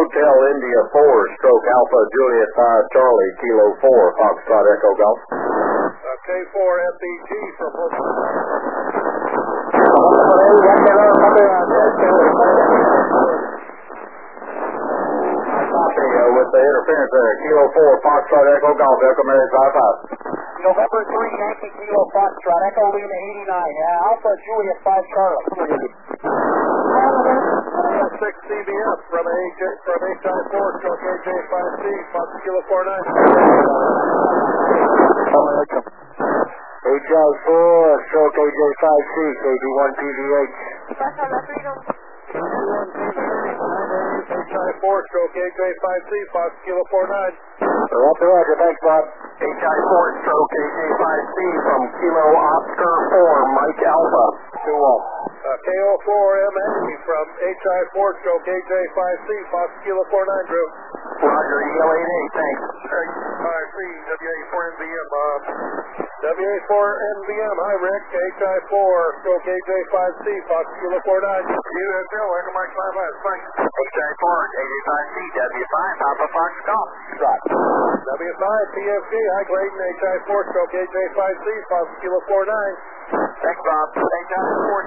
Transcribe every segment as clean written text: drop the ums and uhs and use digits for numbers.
Hotel India 4, stroke Alpha Juliet 5 Charlie, Kilo 4, Foxtrot Echo Golf. K4 FBG from with the interference there. Kilo 4, Foxtrot Echo Golf, Echo Mary 5-5. November 3, Yankee Kilo Foxtrot, Echo Lima 89, Alpha Juliet 5 Charlie. 6 CBS from HI4, stroke AJ5C, Fox Kilo 49. HI4, stroke AJ5C, KB1 PVH. HI4, stroke AJ5C, Fox Kilo 49. Roger, thanks, Bob. HI4, stroke AJ5C from Kilo Oscar 4, Mike Alpha. 2-1. KO4MA from HI4, stroke AJ5C, Fox Kilo 49, Drew. Roger, EL88, thanks. RC, WA4NVM, WA4NVM, hi Rick, HI4, stroke AJ5C, Fox Kilo 49. USL, Echo Mike 55, thanks. HI4, AJ5C, W5, Papa Fox Golf. W5, PFG, hi Clayton, HI4, stroke AJ5C, Fox Kilo 49. Thanks, Bob. HI4,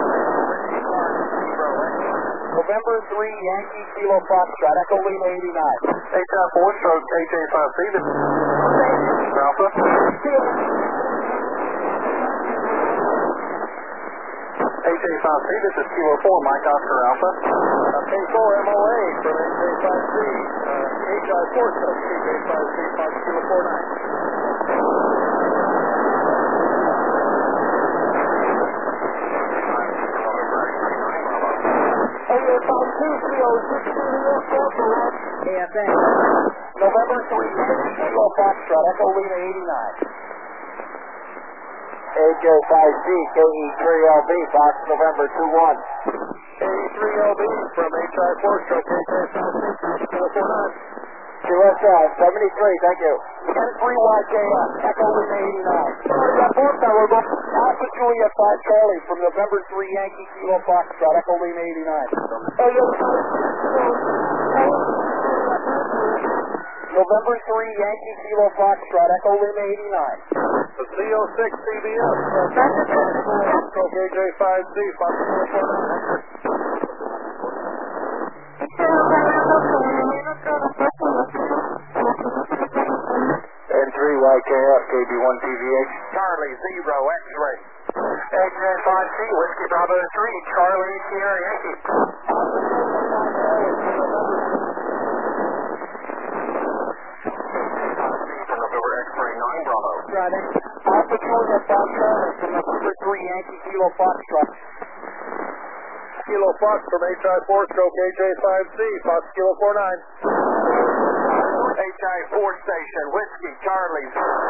November 3, Yankee Kilo Foxtrot, Echo Lima 89. HI4, stroke AJ5C, Alpha. AJ5C, this is Kilo 4, Mike Oscar Alpha. K4 MOA from AJ5C, HI4, stroke AJ5C, Fox Kilo 49. KFN. November 3, Yankee Kilo Foxtrot, Echo Lima 89. AJ5C, KE3LB, Fox November 2-1. KE3LB from HI4, stroke AJ5C, Fox Kilo 49. QSL 73, thank you. N3YKF, Echo Lima 89. Alpha Juliet 5 Charlie from November 3, Yankee Kilo Foxtrot, Echo Lima 89. November 3, Yankee Kilo Foxtrot, Echo Lima 89. The CO6 CBS from stroke AJ5C, Fox Kilo 49. N3YKF, KB1 PVH. Charlie 0 X-ray. AJ5C, Whiskey Bravo 3, Charlie Sierra Yankee. November X-ray 9 Bravo. Alpha Juliet 5 Charlie from November 3, Yankee Kilo Foxtrot. Kilo Fox from HI4, stroke AJ5C, Fox Kilo 49. HI4 station, Whiskey Charlie.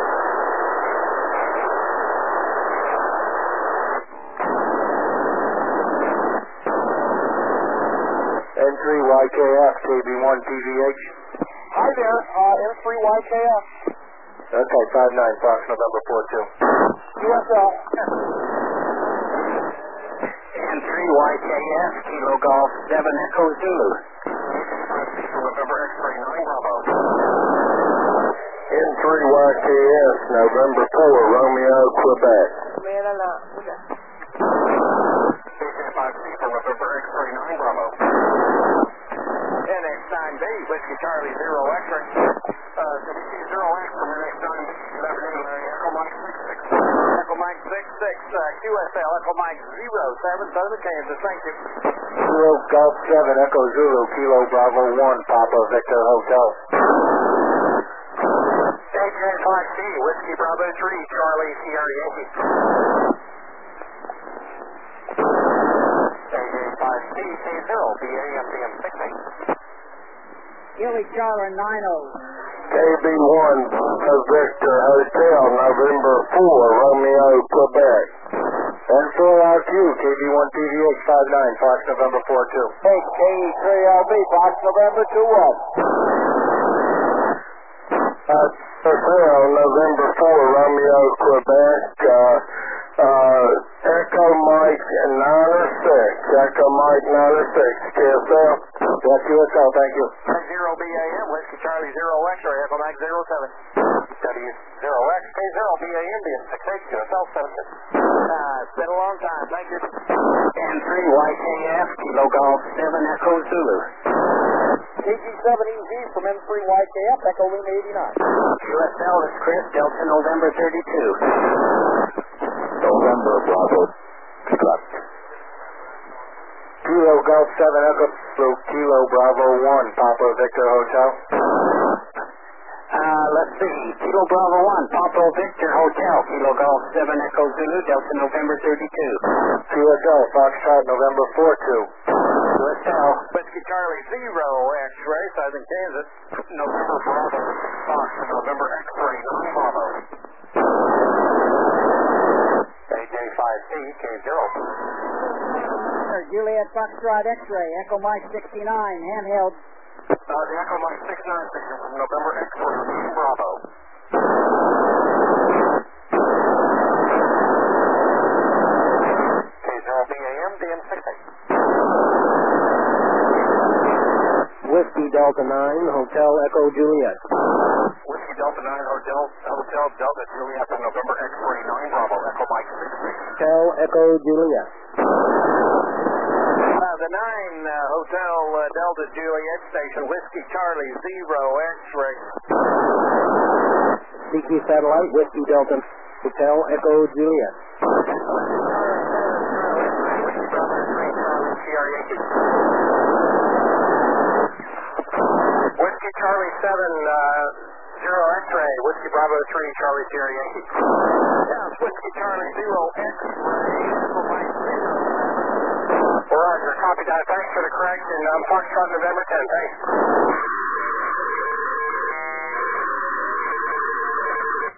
N3YKF, KB1 PVH. Hi there, N3YKF. Okay, 5-9, Fox November 4-2. USL. N3YKF, Kilo Golf 7 Echo Zulu. November X-ray 9 Bravo. N3YKF, November 4, Romeo, Quebec. HI5C for November X-ray 9 Bravo. NX9B, Whiskey Charlie 0 X-ray. WC 0X from NX9, good afternoon, Echo Mike 66. Echo Mike 66, QSL, Echo Mike 07, Southern Kansas, thank you. Zero Golf 7, Echo Zulu, Kilo Bravo 1, Papa Victor Hotel. AJ5C, Whiskey Bravo 3, Charlie Sierra Yankee. AJ5C, K0, BAMPM 68. Gilly Charlie 90. KB1, Victor Hotel, November 4, Romeo, Quebec. N4RQ, KB1 PVH 59, Fox November 4-2. Hey, KE3LB, Fox November 2-1. Hotel, November 4, Romeo, Quebec. Echo Mike 96, Echo Mike 96, KSL. That's QSL, thank you. BAM, Whiskey Charlie 0 X-ray, Echo Mike 07. W0X, K0 BAM, Indian 68, QSL 76. It's been a long time, thank you. And 3 YKF, Kilo Golf 7 Echo Zulu. KG7EZ from M3 YKF, Echo Lima 89. QSL is Chris, Delta November 32. November Bravo Truck. Kilo Golf 7 Echo Kilo Bravo 1 Papa Victor Hotel. Let's see. Kilo Bravo 1 Papa Victor Hotel. Kilo Golf 7 Echo Zulu. Delta November 32. QSL Foxtrot November 42. QSL. Whiskey Charlie 0 X-ray, Southern Kansas. November Bravo, Fox, November X-ray, Bravo. AJ5C, K0. Juliet Foxtrot X-ray, Echo Mike 69, handheld. The Echo Mike 69 signal from November X-ray, Bravo. K0 BAM, DM68. Whiskey Delta 9 Hotel Echo Juliet. Whiskey Delta 9 Hotel Delta Juliet from November X-ray 9 Bravo, Echo Mike 66. Hotel Echo Juliet. The 9 Hotel Delta Juliet Station, Whiskey Charlie 0 X-ray. CQ Satellite, Whiskey Delta Hotel Echo Juliet. Whiskey Charlie 7 0 X-ray, Whiskey Bravo 3 Charlie Sierra Yankee. Yes, Whiskey Charlie 0 X-ray, Echo Mike 0. Roger, copy that. Thanks for the correction. Foxtrot November 10, thanks.